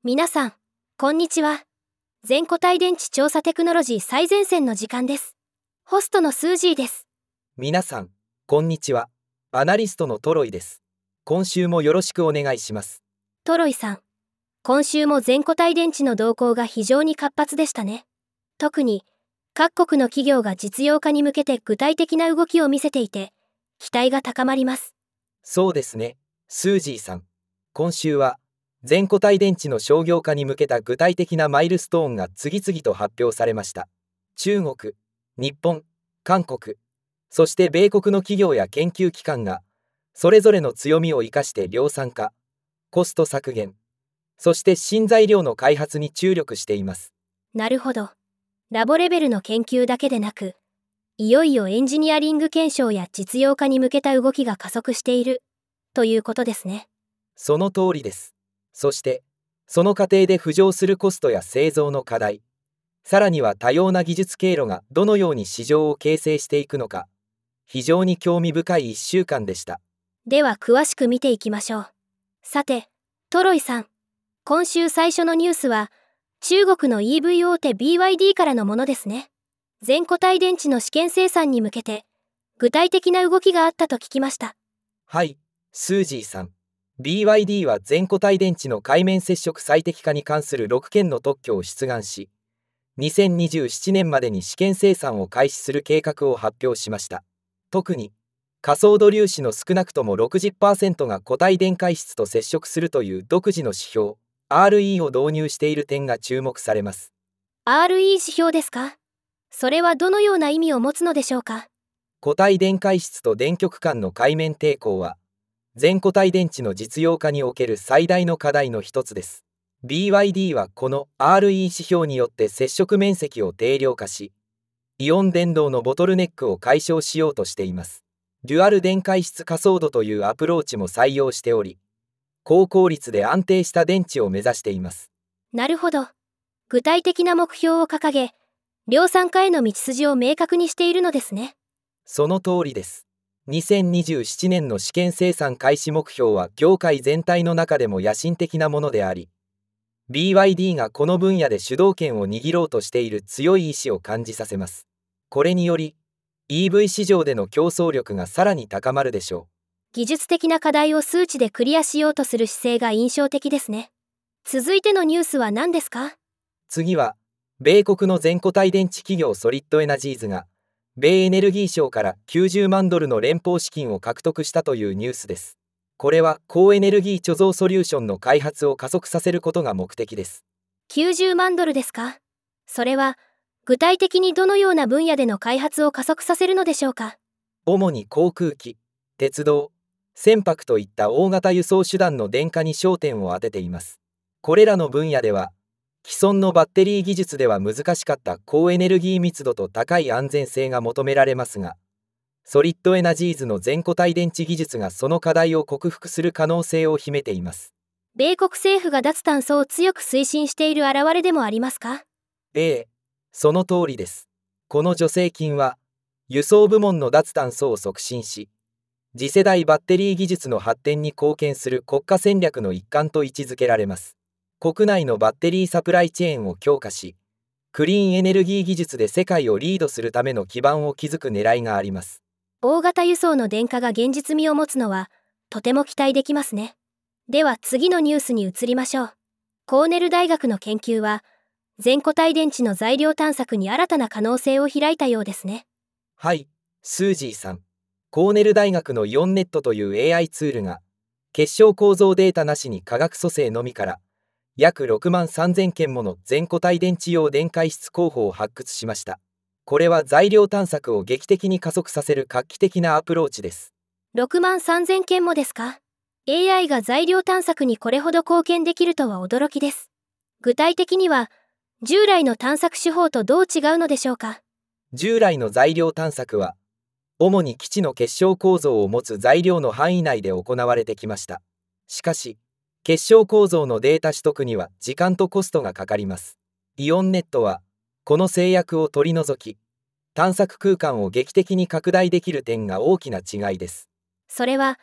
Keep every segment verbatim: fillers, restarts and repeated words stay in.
皆さん、こんにちは。全固体電池調査テクノロジー最前線の時間です。ホストのスージーです。 皆さん、こんにちは。アナリストのトロイです。今週もよろしくお願いします。 トロイさん、今週も全固体電池の動向が非常に活発でしたね。特に、各国の企業が実用化に向けて具体的な動きを見せていて、期待が高まります。 そうですね、スージーさん。今週は、全固体電池の商業化に向けた具体的なマイルストーンが次々と発表されました。中国、日本、韓国、そして米国の企業や研究機関が、それぞれの強みを生かして量産化、コスト削減、そして新材料の開発に注力しています。 なるほど。ラボレベルの研究だけでなく、いよいよエンジニアリング検証や実用化に向けた動きが加速している、ということですね。 その通りです。そして、その過程で浮上するコストや製造の課題、さらには多様な技術経路がどのように市場を形成していくのか、非常に興味深いいっしゅうかんでした。 では詳しく見ていきましょう。さて、トロイさん、今週最初のニュースは、中国の イーブイ 大手 ビーワイディー からのものですね。全固体電池の試験生産に向けて、具体的な動きがあったと聞きました。 はい、スージーさん。ビーワイディー は全固体電池の界面接触最適化に関するろっけんの特許を出願し、にせんにじゅうななねんまでに試験生産を開始する計画を発表しました。特に、可塑度粒子の少なくとも ろくじゅっパーセント が固体電解質と接触するという独自の指標、アールイー を導入している点が注目されます。 アールイー 指標ですか？それはどのような意味を持つのでしょうか？ 固体電解質と電極間の界面抵抗は、全固体電池の実用化における最大の課題の一つです。ビーワイディー はこの アールイー 指標によって接触面積を定量化し、イオン電導のボトルネックを解消しようとしています。デュアル電解質可塑度というアプローチも採用しており、高効率で安定した電池を目指しています。 なるほど。具体的な目標を掲げ、量産化への道筋を明確にしているのですね。 その通りです。にせんにじゅうななねんの試験生産開始目標は業界全体の中でも野心的なものであり、ビーワイディー がこの分野で主導権を握ろうとしている強い意志を感じさせます。これにより、イーブイ 市場での競争力がさらに高まるでしょう。 技術的な課題を数値でクリアしようとする姿勢が印象的ですね。続いてのニュースは何ですか？ 次は、米国の全固体電池企業ソリッドエナジーズが、米エネルギー省からきゅうじゅうまんドルの連邦資金を獲得したというニュースです。これは高エネルギー貯蔵ソリューションの開発を加速させることが目的です。 きゅうじゅうまんドルですか？それは、具体的にどのような分野での開発を加速させるのでしょうか？ 主に航空機、鉄道、船舶といった大型輸送手段の電化に焦点を当てています。これらの分野では、既存のバッテリー技術では難しかった高エネルギー密度と高い安全性が求められますが、ソリッドエナジーズの全固体電池技術がその課題を克服する可能性を秘めています。 米国政府が脱炭素を強く推進している表れでもありますか？ ええ、その通りです。この助成金は、輸送部門の脱炭素を促進し、次世代バッテリー技術の発展に貢献する国家戦略の一環と位置づけられます。国内のバッテリーサプライチェーンを強化し、クリーンエネルギー技術で世界をリードするための基盤を築く狙いがあります。 大型輸送の電化が現実味を持つのは、とても期待できますね。では次のニュースに移りましょう。コーネル大学の研究は、全固体電池の材料探索に新たな可能性を開いたようですね。 はい、スージーさん。コーネル大学のイオンネットという エーアイ ツールが、結晶構造データなしに化学組成のみから、約ろくまんさんぜんけんもの全固体電池用電解質候補を発掘しました。これは材料探索を劇的に加速させる画期的なアプローチです。 ろくまんさんぜんけんもですか？ エーアイ が材料探索にこれほど貢献できるとは驚きです。具体的には、従来の探索手法とどう違うのでしょうか？ 従来の材料探索は、主に基地の結晶構造を持つ材料の範囲内で行われてきました。しかし、結晶構造のデータ取得には時間とコストがかかります。イオンネットは、この制約を取り除き、探索空間を劇的に拡大できる点が大きな違いです。 それは、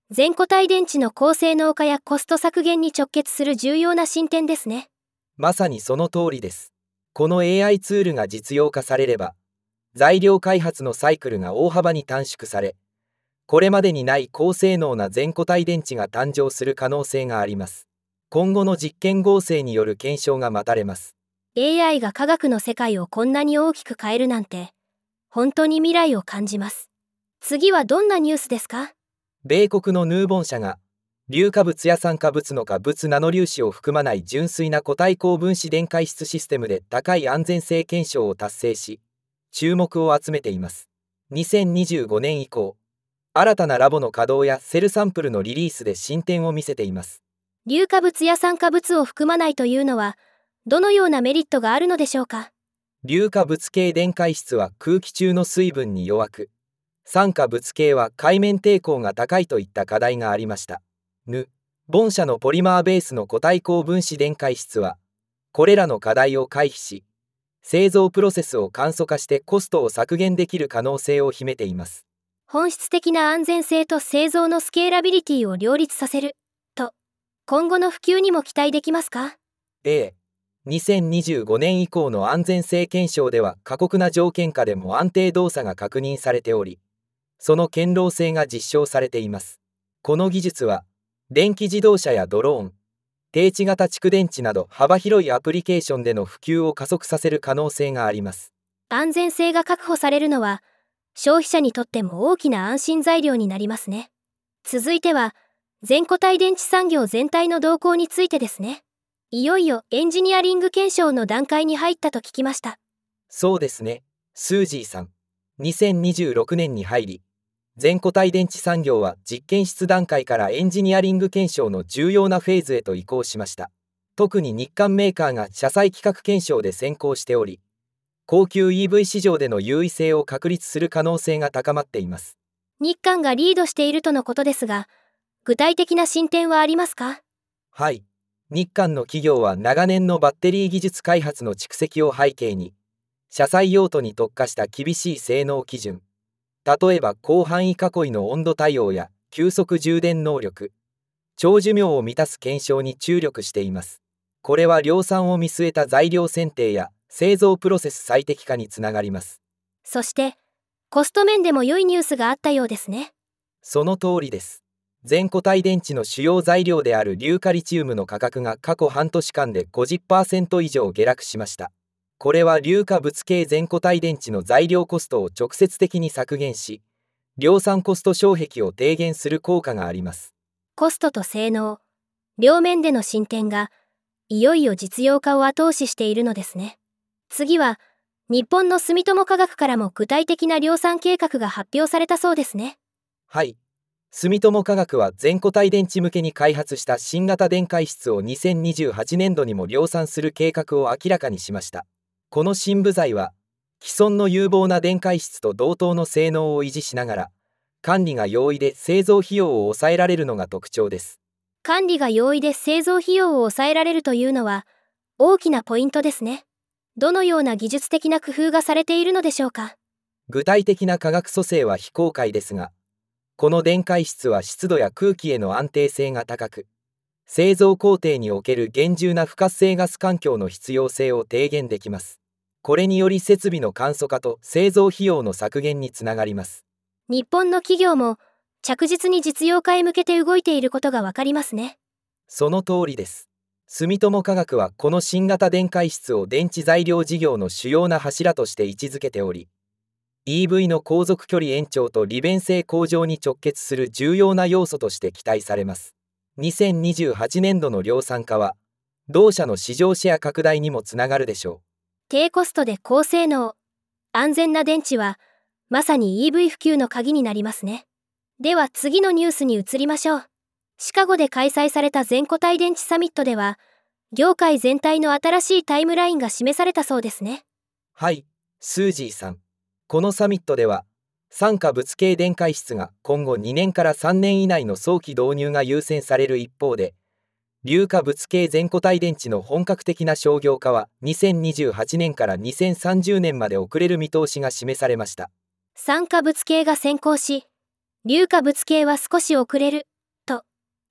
全固体電池の高性能化やコスト削減に直結する重要な進展ですね。 まさにその通りです。この エーアイ ツールが実用化されれば、材料開発のサイクルが大幅に短縮され、これまでにない高性能な全固体電池が誕生する可能性があります。今後の実験合成による検証が待たれます。 エーアイ が科学の世界をこんなに大きく変えるなんて、本当に未来を感じます。次はどんなニュースですか？ 米国のヌーボン社が、硫化物や酸化物の化物ナノ粒子を含まない純粋な固体高分子電解質システムで高い安全性検証を達成し、注目を集めています。にせんにじゅうごねん以降、新たなラボの稼働やセルサンプルのリリースで進展を見せています。 硫化物や酸化物を含まないというのは、どのようなメリットがあるのでしょうか？ 硫化物系電解質は空気中の水分に弱く、酸化物系は海面抵抗が高いといった課題がありました。ヌ・ボン社のポリマーベースの固体高分子電解質は、これらの課題を回避し、製造プロセスを簡素化してコストを削減できる可能性を秘めています。 本質的な安全性と製造のスケーラビリティを両立させると、今後の普及にも期待できますか？ ええ、にせんにじゅうごねん以降の安全性検証では過酷な条件下でも安定動作が確認されており、その堅牢性が実証されています。この技術は、電気自動車やドローン、低地型蓄電池など幅広いアプリケーションでの普及を加速させる可能性があります。 安全性が確保されるのは、消費者にとっても大きな安心材料になりますね。続いては、全固体電池産業全体の動向についてですね。いよいよエンジニアリング検証の段階に入ったと聞きました。 そうですね、スージーさん。にせんにじゅうろくねんに入り、全固体電池産業は実験室段階からエンジニアリング検証の重要なフェーズへと移行しました。特に日韓メーカーが車載規格検証で先行しており、高級 イーブイ 市場での優位性を確立する可能性が高まっています。 日韓がリードしているとのことですが、具体的な進展はありますか？ はい。日韓の企業は長年のバッテリー技術開発の蓄積を背景に、車載用途に特化した厳しい性能基準、例えば広範囲囲いの温度対応や急速充電能力、長寿命を満たす検証に注力しています。これは量産を見据えた材料選定や製造プロセス最適化につながります。 そして、コスト面でも良いニュースがあったようですね。 その通りです。全固体電池の主要材料である硫化リチウムの価格が過去半年間で ごじゅっパーセント 以上下落しました。これは硫化物系全固体電池の材料コストを直接的に削減し、量産コスト障壁を低減する効果があります。 コストと性能、両面での進展が、いよいよ実用化を後押ししているのですね。次は、日本の住友化学からも具体的な量産計画が発表されたそうですね。 はい。住友化学は全固体電池向けに開発した新型電解質をにせんにじゅうはちねんどにも量産する計画を明らかにしました。この新部材は、既存の有望な電解質と同等の性能を維持しながら、管理が容易で製造費用を抑えられるのが特徴です。 管理が容易で製造費用を抑えられるというのは、大きなポイントですね。どのような技術的な工夫がされているのでしょうか？ 具体的な化学組成は非公開ですが、この電解質は湿度や空気への安定性が高く、製造工程における厳重な不活性ガス環境の必要性を低減できます。これにより設備の簡素化と製造費用の削減につながります。 日本の企業も着実に実用化へ向けて動いていることがわかりますね。 その通りです。住友化学はこの新型電解質を電池材料事業の主要な柱として位置づけており、イーブイ の航続距離延長と利便性向上に直結する重要な要素として期待されます。にせんにじゅうはちねんどの量産化は、同社の市場シェア拡大にもつながるでしょう。 低コストで高性能、安全な電池は、まさに イーブイ 普及の鍵になりますね。では次のニュースに移りましょう。シカゴで開催された全固体電池サミットでは、業界全体の新しいタイムラインが示されたそうですね。 はい、スージーさん。このサミットでは、酸化物系電解質が今後にねんからさんねん以内の早期導入が優先される一方で、硫化物系全固体電池の本格的な商業化はにせんにじゅうはちねんからにせんさんじゅうねんまで遅れる見通しが示されました。 酸化物系が先行し、硫化物系は少し遅れる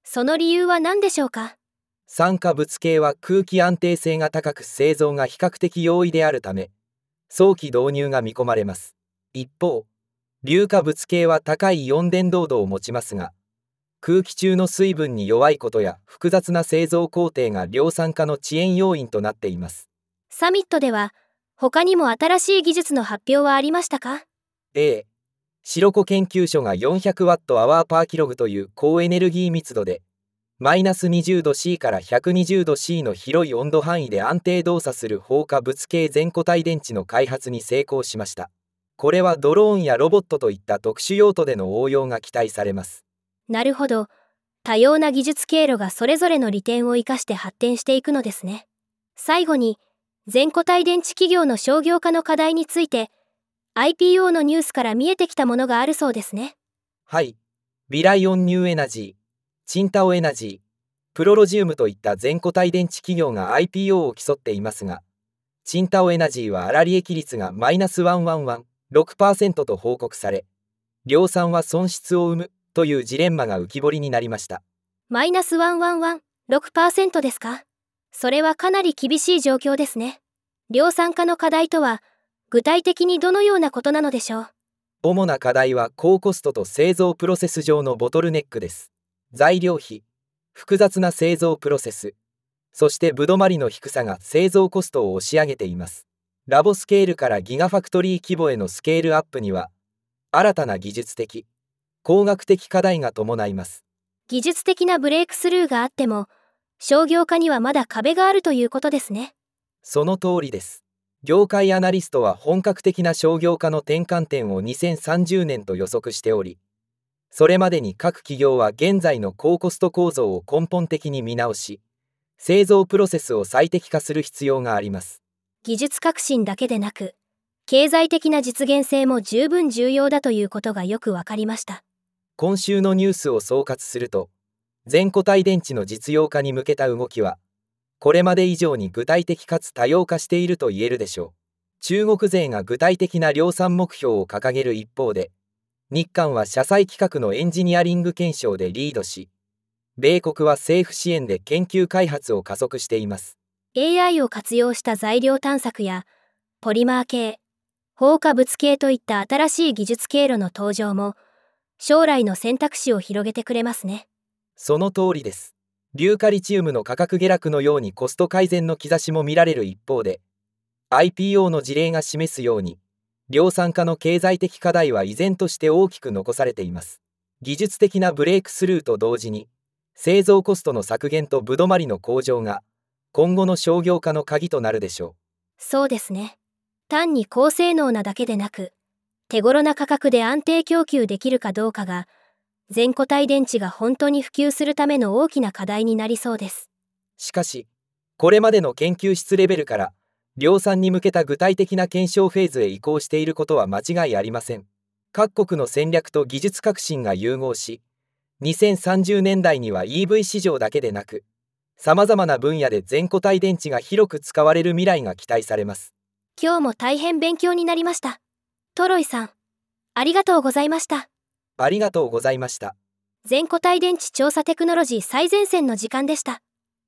その理由は何でしょうか？ 酸化物系は空気安定性が高く製造が比較的容易であるため、早期導入が見込まれます。一方、硫化物系は高いイオン伝導度を持ちますが、空気中の水分に弱いことや複雑な製造工程が量産化の遅延要因となっています。 サミットでは他にも新しい技術の発表はありましたか？ A、白子研究所が よんひゃくワットアワーパーキログという高エネルギー密度でマイナスにじゅうど C からひゃくにじゅうど C の広い温度範囲で安定動作する放火物系全固体電池の開発に成功しました。これはドローンやロボットといった特殊用途での応用が期待されます。 なるほど。多様な技術経路がそれぞれの利点を生かして発展していくのですね。最後に、全固体電池企業の商業化の課題について、アイピーオー のニュースから見えてきたものがあるそうですね。 はい。ビライオンニューエナジー、チンタオエナジー、プロロジウムといった全固体電池企業が アイピーオー を競っていますが、チンタオエナジーは粗利益率がマイナスせんじゅうろくパーセント と報告され、量産は損失を生むというジレンマが浮き彫りになりました。 マイナスせんじゅうろくパーセント ですか？それはかなり厳しい状況ですね。量産化の課題とは、具体的にどのようなことなのでしょう？ 主な課題は高コストと製造プロセス上のボトルネックです。材料費、複雑な製造プロセス、そしてぶどまりの低さが製造コストを押し上げています。ラボスケールからギガファクトリー規模へのスケールアップには、新たな技術的、工学的課題が伴います。 技術的なブレイクスルーがあっても、商業化にはまだ壁があるということですね。 その通りです。業界アナリストは本格的な商業化の転換点をにせんさんじゅうねんと予測しており、それまでに各企業は現在の高コスト構造を根本的に見直し、製造プロセスを最適化する必要があります。 技術革新だけでなく、経済的な実現性も十分重要だということがよくわかりました。 今週のニュースを総括すると、全固体電池の実用化に向けた動きは、これまで以上に具体的かつ多様化していると言えるでしょう。中国勢が具体的な量産目標を掲げる一方で、日韓は社債規格のエンジニアリング検証でリードし、米国は政府支援で研究開発を加速しています。 エーアイ を活用した材料探索や、ポリマー系、放火物系といった新しい技術経路の登場も、将来の選択肢を広げてくれますね。 その通りです。硫化リチウムの価格下落のようにコスト改善の兆しも見られる一方で、アイピーオー の事例が示すように、量産化の経済的課題は依然として大きく残されています。技術的なブレイクスルーと同時に、製造コストの削減とぶどまりの向上が、今後の商業化の鍵となるでしょう。 そうですね。単に高性能なだけでなく、手頃な価格で安定供給できるかどうかが、全固体電池が本当に普及するための大きな課題になりそうです。 しかし、これまでの研究室レベルから、量産に向けた具体的な検証フェーズへ移行していることは間違いありません。各国の戦略と技術革新が融合し、にせんさんじゅうねんだいには イーブイ 市場だけでなく、さまざまな分野で全固体電池が広く使われる未来が期待されます。 今日も大変勉強になりました。トロイさん、ありがとうございました。 ありがとうございました。 全固体電池調査テクノロジー最前線の時間でした。